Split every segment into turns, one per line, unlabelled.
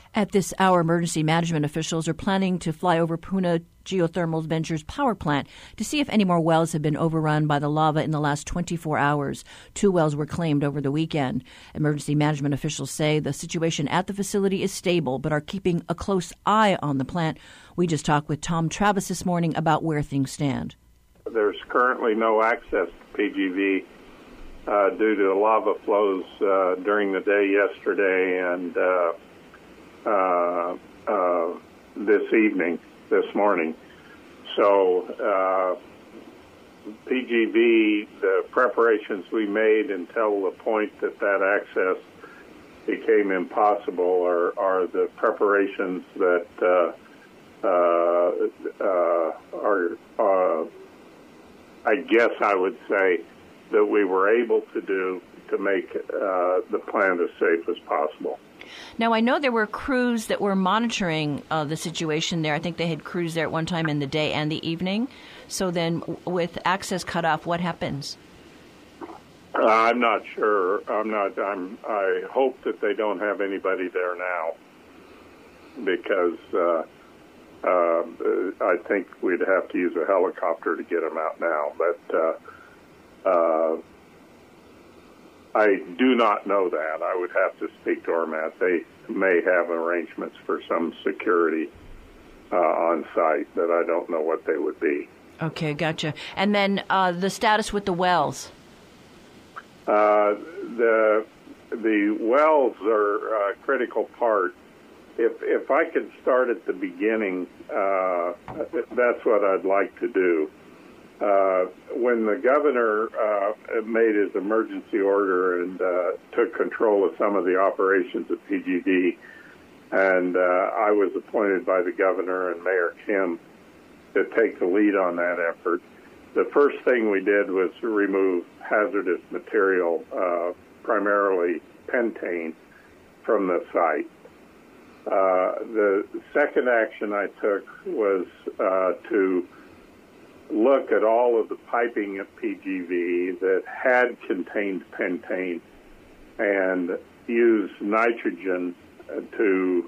At this hour, emergency management officials are planning to fly over Puna Geothermal Ventures power plant to see if any more wells have been overrun by the lava in the last 24 hours. 2 wells were claimed over the weekend. Emergency management officials say the situation at the facility is stable, but are keeping a close eye on the plant. We just talked with Tom Travis this morning about where things stand.
There's currently no access to PGV due to the lava flows during the day yesterday and this morning. So PGV, the preparations we made until the point that access became impossible are the preparations that are, I guess I would say, that we were able to do to make the plant as safe as possible.
Now, I know there were crews that were monitoring the situation there. I think they had crews there at one time in the day and the evening. So then with access cut off, what happens?
I'm not sure. I hope that they don't have anybody there now because I think we'd have to use a helicopter to get them out now. But I do not know that. I would have to speak to ORMAT. They may have arrangements for some security on site, but I don't know what they would be.
Okay, gotcha. And then the status with the wells?
The wells are a critical part. If I could start at the beginning, that's what I'd like to do. When the governor made his emergency order and took control of some of the operations at PGV, and I was appointed by the governor and Mayor Kim to take the lead on that effort, the first thing we did was to remove hazardous material, primarily pentane, from the site. The second action I took was to look at all of the piping at PGV that had contained pentane and use nitrogen to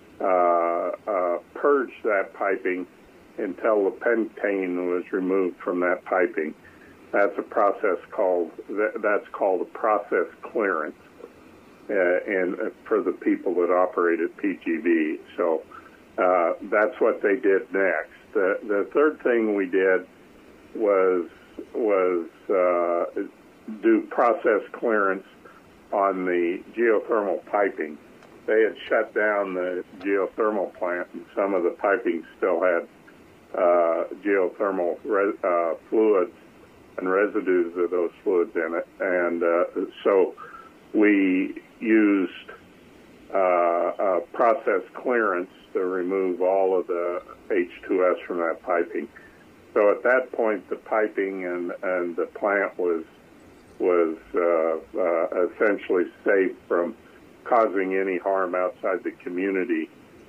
purge that piping until the pentane was removed from that piping. That's a process called a process clearance, and for the people that operate at PGV. So that's what they did next. The third thing we did was do process clearance on the geothermal piping. They had shut down the geothermal plant, and some of the piping still had geothermal fluids and residues of those fluids in it. And so we used process clearance to remove all of the H2S from that piping. So at that point, the piping and the plant was essentially safe from causing any harm outside the community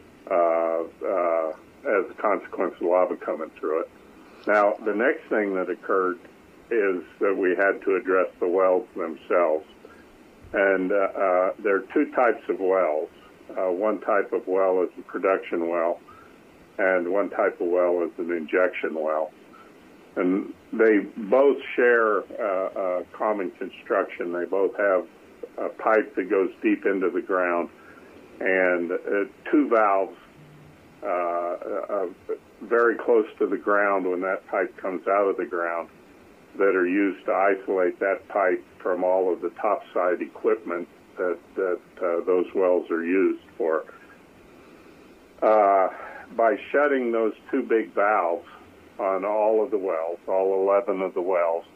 as a consequence of lava coming through it. Now, the next thing that occurred is that we had to address the wells themselves. And there are 2 types of wells. One type of well is a production well, and one type of well is an injection well. And they both share common construction. They both have a pipe that goes deep into the ground and 2 valves very close to the ground when that pipe comes out of the ground that are used to isolate that pipe from all of the topside equipment that those wells are used for. By shutting those 2 big valves on all of the wells, all 11 of the wells,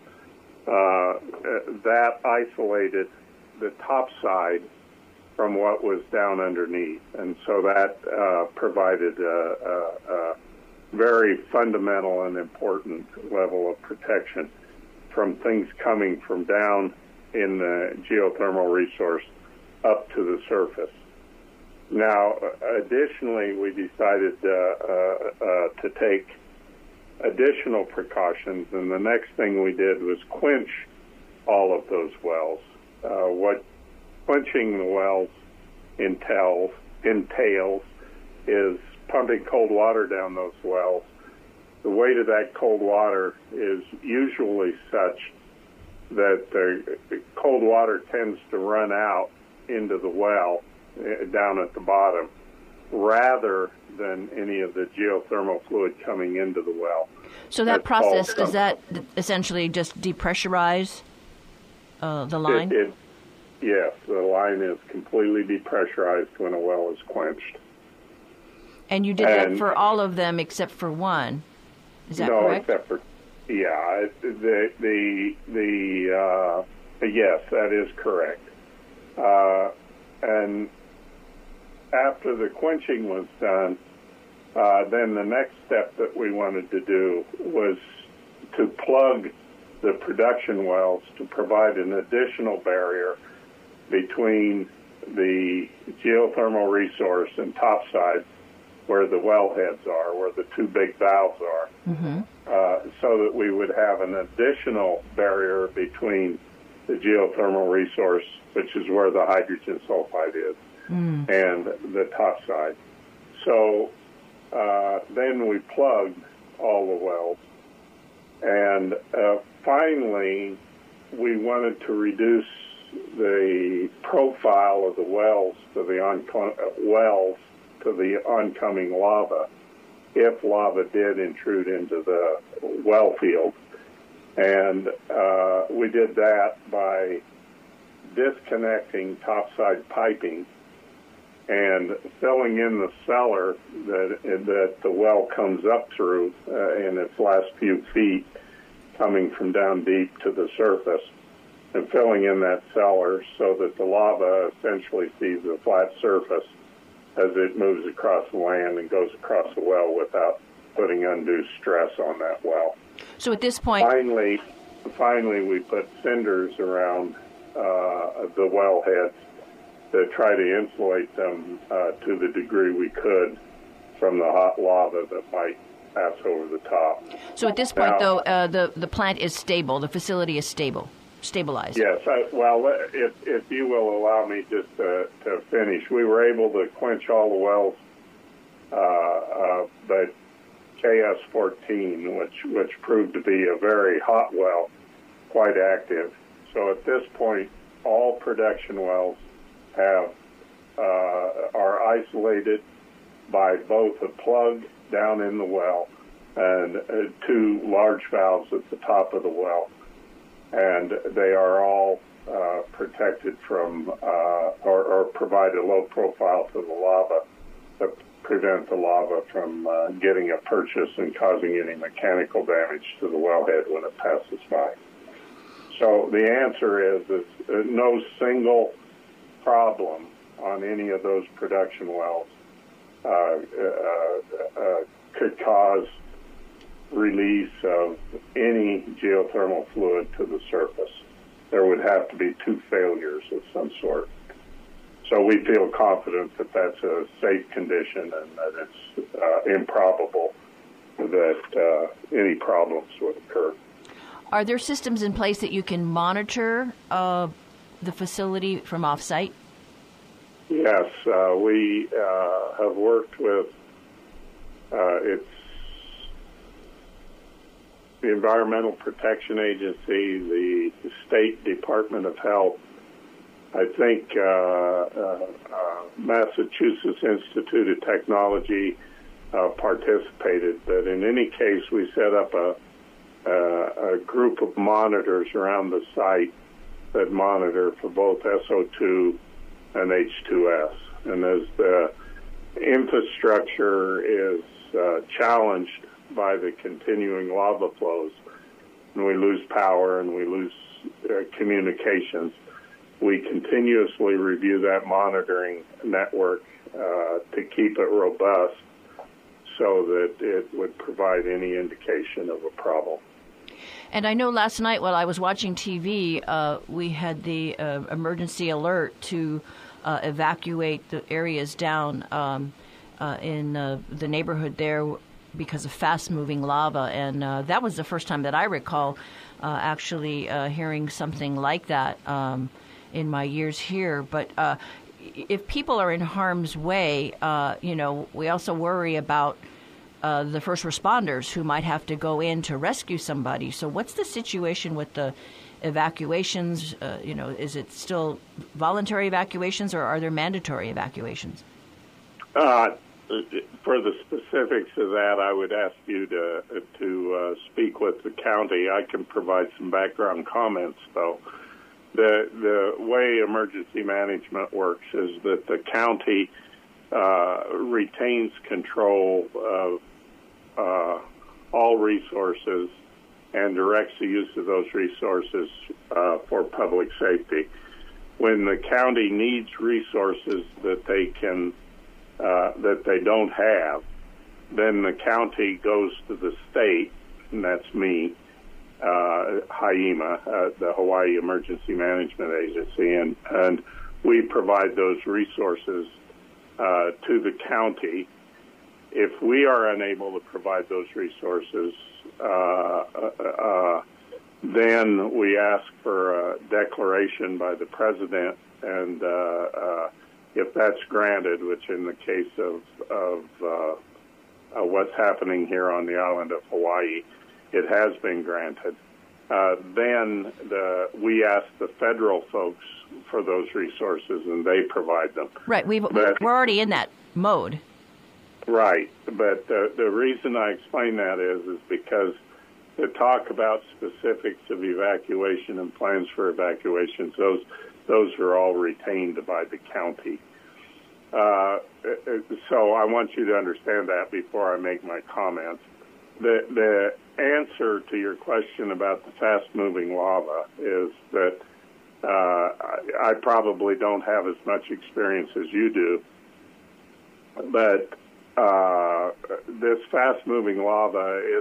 that isolated the topside from what was down underneath. And so that provided a very fundamental and important level of protection from things coming from down in the geothermal resource up to the surface. Now, additionally, we decided to take additional precautions, and the next thing we did was quench all of those wells. What quenching the wells entails entails is pumping cold water down those wells. The weight of that cold water is usually such that the cold water tends to run out into the well down at the bottom rather than any of the geothermal fluid coming into the well.
So that process, does that essentially just depressurize the line?
Yes, the line is completely depressurized when a well is quenched.
And you did that for all of them except for one. Is that correct?
No, except for yes, that is correct. And after the quenching was done, then the next step that we wanted to do was to plug the production wells to provide an additional barrier between the geothermal resource and topside, where the wellheads are, where the two big valves are, so that we would have an additional barrier between the geothermal resource, which is where the hydrogen sulfide is, and the topside. So then we plugged all the wells, and finally we wanted to reduce the profile of the wells to the oncoming lava, if lava did intrude into the well field. And we did that by disconnecting topside piping and filling in the cellar that the well comes up through in its last few feet, coming from down deep to the surface, and filling in that cellar so that the lava essentially sees a flat surface as it moves across the land and goes across the well without putting undue stress on that well.
So at this point...
Finally, we put cinders around the wellheads to try to insulate them to the degree we could from the hot lava that might pass over the top.
So at this point, though, the plant is stable, the facility is stabilized.
Yes. If you will allow me just to finish, we were able to quench all the wells, but KS-14, which proved to be a very hot well, quite active. So at this point, all production wells are isolated by both a plug down in the well and two large valves at the top of the well. And they are all protected from or provide a low profile to the lava to prevent the lava from getting a purchase and causing any mechanical damage to the wellhead when it passes by. So the answer is no single problem on any of those production wells could cause release of any geothermal fluid to the surface. There would have to be two failures of some sort. So we feel confident that that's a safe condition and that it's improbable that any problems would occur.
Are there systems in place that you can monitor the facility from off-site?
Yes, we have worked with the Environmental Protection Agency, the State Department of Health, I think Massachusetts Institute of Technology participated. But in any case, we set up a group of monitors around the site that monitor for both SO2 and H2S. And as the infrastructure is challenged by the continuing lava flows, and we lose power and we lose communications, we continuously review that monitoring network to keep it robust so that it would provide any indication of a problem.
And I know last night while I was watching TV, we had the emergency alert to evacuate the areas down in the neighborhood there because of fast-moving lava. And that was the first time that I recall actually hearing something like that in my years here. But if people are in harm's way, we also worry about the first responders who might have to go in to rescue somebody. So what's the situation with the evacuations? Is it still voluntary evacuations, or are there mandatory evacuations?
For the specifics of that, I would ask you to speak with the county. I can provide some background comments, though. The way emergency management works is that the county retains control of all resources and directs the use of those resources for public safety. When the county needs resources that they don't have, then the county goes to the state, and that's me, HIEMA, the Hawaii Emergency Management Agency, and we provide those resources to the county. If we are unable to provide those resources, then we ask for a declaration by the president, and if that's granted, which in the case of what's happening here on the island of Hawaii, it has been granted, then we ask the federal folks for those resources, and they provide them.
Right. We're already in that mode.
Right. But the reason I explain that is because to talk about specifics of evacuation and plans for evacuations, those are all retained by the county. So I want you to understand that before I make my comments. The answer to your question about the fast-moving lava is that I probably don't have as much experience as you do, but this fast-moving lava is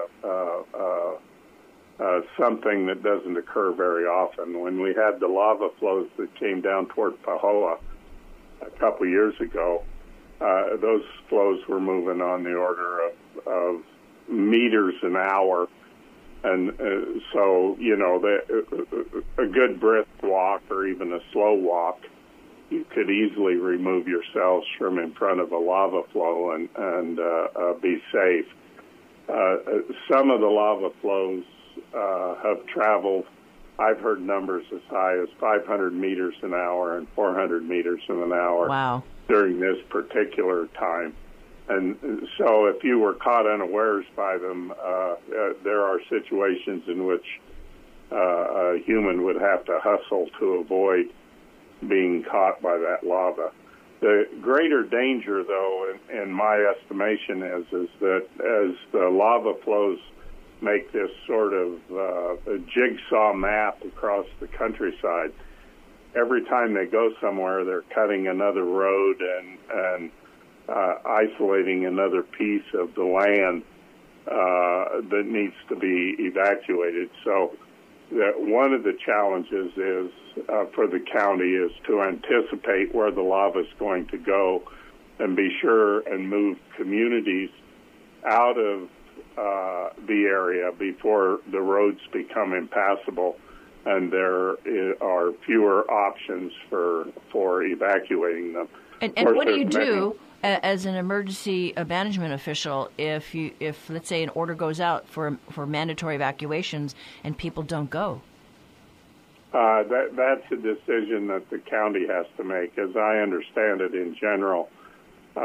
something that doesn't occur very often. When we had the lava flows that came down toward Pahoa a couple years ago, those flows were moving on the order of meters an hour. And so, a good brisk walk or even a slow walk, you could easily remove yourselves from in front of a lava flow and be safe. Some of the lava flows have traveled, I've heard numbers as high as 500 meters an hour and 400 meters in an hour.
Wow. During
this particular time. And so if you were caught unawares by them, there are situations in which a human would have to hustle to avoid being caught by that lava. The greater danger, though, in my estimation, is that as the lava flows make this sort of a jigsaw map across the countryside, every time they go somewhere, they're cutting another road and isolating another piece of the land that needs to be evacuated. So one of the challenges is for the county is to anticipate where the lava is going to go and be sure and move communities out of the area before the roads become impassable and there are fewer options for evacuating them.
And what do you do as an emergency management official if let's say an order goes out for mandatory evacuations and people don't go?
That's a decision that the county has to make. As I understand it, in general, they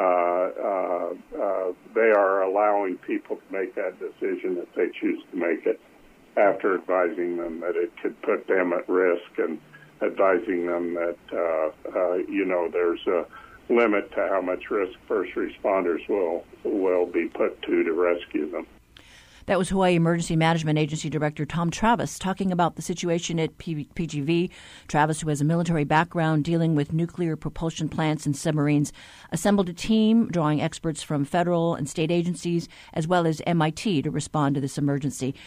are allowing people to make that decision if they choose to make it, after advising them that it could put them at risk and advising them that there's a limit to how much risk first responders will be put to rescue them.
That was Hawaii Emergency Management Agency Director Tom Travis talking about the situation at PGV. Travis, who has a military background dealing with nuclear propulsion plants and submarines, assembled a team drawing experts from federal and state agencies as well as MIT to respond to this emergency.